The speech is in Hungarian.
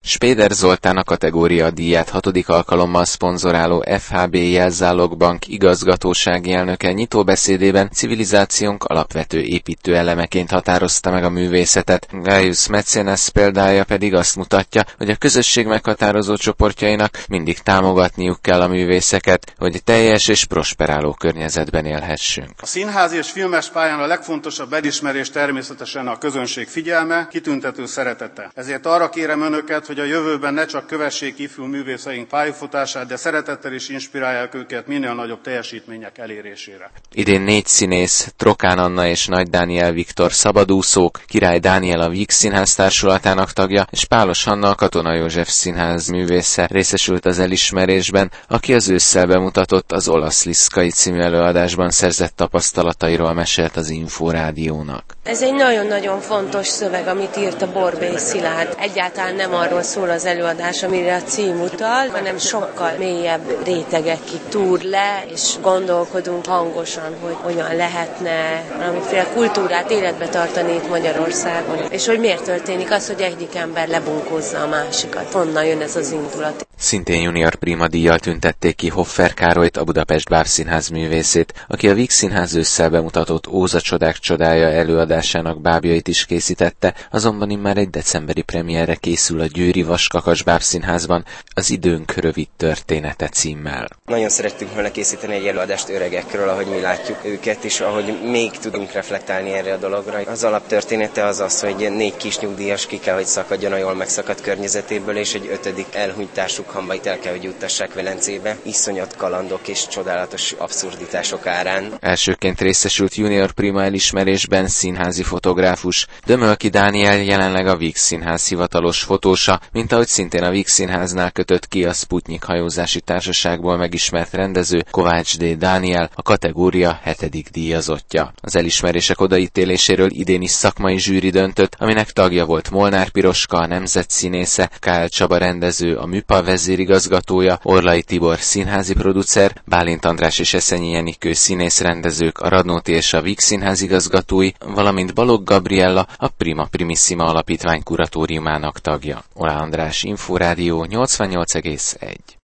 Spéder Zoltán a kategória díját 6. alkalommal szponzoráló FHB Jelzálogbank igazgatósági elnöke nyitóbeszédében civilizációnk alapvető építő elemeként határozta meg a művészetet. Gaius Mecenas példája pedig azt mutatja, hogy a közösség meghatározó csoportjainak mindig támogatniuk kell a művészeket, hogy teljes és prosperáló környezetben élhessünk. A színházi és filmes pályán a legfontosabb elismerés természetesen a közönség figyelme, kitüntető szeretete. Ezért arra kérem önöket, hogy a jövőben ne csak kövessék ifjú művészeink pályafutását, de szeretettel is inspirálják őket minél nagyobb teljesítmények elérésére. Idén 4 színész, Trokán Anna és Nagy Dániel Viktor szabadúszók, Király Dániel a Víg Színház társulatának tagja, és Pálos Hanna a Katona József Színház művésze részesült az elismerésben, aki az ősszel bemutatott az Olasz Liszkai című előadásban szerzett tapasztalatairól mesélt az Inforádiónak. Ez egy nagyon-nagyon fontos szöveg, amit írt a Borbély Szilárd. Egyáltalán nem arról szól az előadás, amire a cím utal, hanem sokkal mélyebb rétegekig túr le, és gondolkodunk hangosan, hogy hogyan lehetne valamiféle kultúrát életbe tartani itt Magyarországon, és hogy miért történik az, hogy egyik ember lebunkózza a másikat. Honnan jön ez az indulat? Szintén junior prima díjjal tüntették ki Hoffer Károlyt, a Budapest Bábszínház művészét, aki a Víg Színház ősszel bemutatott Óza csodák csodája előadásának bábjait is készítette, azonban immár egy decemberi premierre készül a Győri Vaskakas Bábszínházban az Időnk rövid története címmel. Nagyon szerettünk volna készíteni egy előadást öregekről, ahogy mi látjuk őket, és ahogy még tudunk reflektálni erre a dologra. Az alaptörténete az, hogy 4 kis nyugdíjas ki kell, hogy szakadjon a jól megszakadt környezetéből, és egy 5. elhunyt társuk hambait el kell, hogy juttassák Velencébe. Iszonyat kalandok és csodálatos abszurditások árán. Elsőként részesült junior prima elismerésben színházi fotográfus. Dömölki Dániel jelenleg a Víg Színház hivatalos fotósa, mint ahogy szintén a Víg Színháznál kötött ki a Sputnik hajózási társaságból megismert rendező Kovács D. Dániel, a kategória 7. díjazottja. Az elismerések odaítéléséről idén is szakmai zsűri döntött, aminek tagja volt Molnár Piroska, a nemzetszínésze, Kál Csaba rendező, a Műpa vezérigazgatója, Orlai Tibor színházi producer, Bálint András és Eszenyi Jenikő színészrendezők, a Radnóti és a Víg Színház igazgatói, valamint Balogh Gabriella, a Prima Primissima alapítvány kuratóriumának tagja. Olá András, Inforádió 88,1.